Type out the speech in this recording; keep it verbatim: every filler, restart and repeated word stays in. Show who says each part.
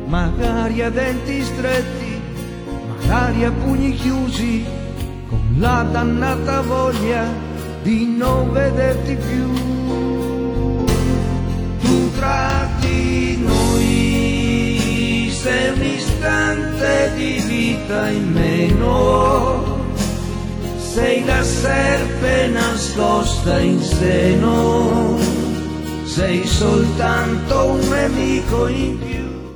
Speaker 1: magari a denti stretti, magari a pugni chiusi, con la dannata voglia di non vederti più. Tu tratti noi, sei un istante di vita in meno, sei la serpe nascosta in seno, sei soltanto un nemico in più.